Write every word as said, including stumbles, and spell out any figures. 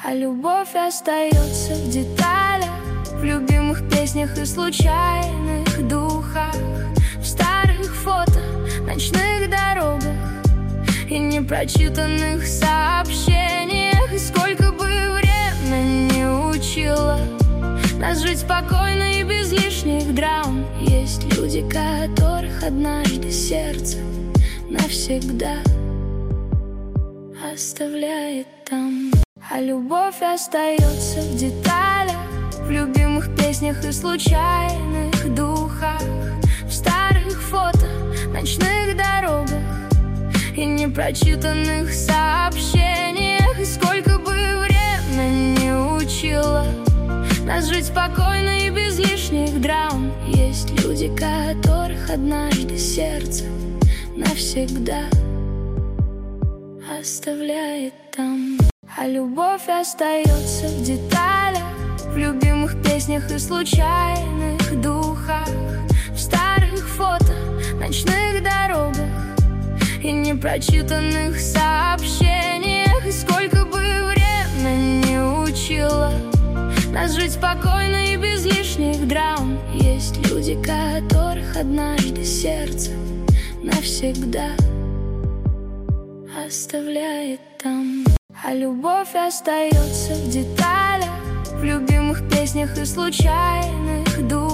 А любовь остается в деталях, в любимых песнях и случайных духах, в старых фото, ночных дорогах и непрочитанных сообщениях. И сколько бы время не учило нас жить спокойно и без лишних драм, есть люди, которых однажды сердце навсегда оставляет там. А любовь остается в деталях, в любимых песнях и случайных духах, в старых фото, ночных дорогах и непрочитанных сообщениях. И сколько бы время не учило нас жить спокойно и без лишних драм, есть люди, которых однажды сердце навсегда оставляет там. А любовь остается в деталях, в любимых песнях и случайных духах, в старых фото, ночных дорогах и непрочитанных сообщениях. И сколько бы время не учило нас жить спокойно и без лишних драм, есть люди, которых однажды сердце навсегда оставляет там. А любовь остается в деталях, в любимых песнях и случайных духах,